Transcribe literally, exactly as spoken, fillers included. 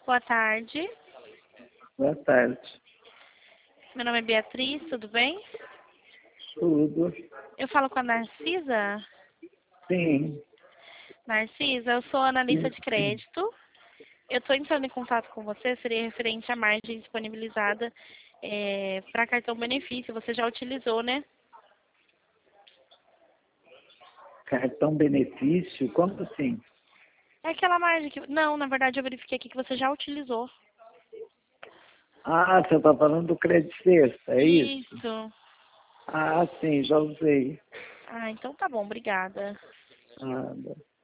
Boa tarde. Boa tarde. Meu nome é Beatriz, tudo bem? Tudo. Eu falo com a Narcisa? Sim. Narcisa, eu sou analista de crédito. Eu estou entrando em contato com você, seria referente à margem disponibilizada é, para cartão benefício. Você já utilizou, né? Cartão benefício? Como assim? É aquela margem que... Não, na verdade eu verifiquei aqui que você já utilizou. Ah, você está falando do Credit Sexta, é isso? Isso. Ah, sim, já usei. Ah, então tá bom, obrigada. Ah,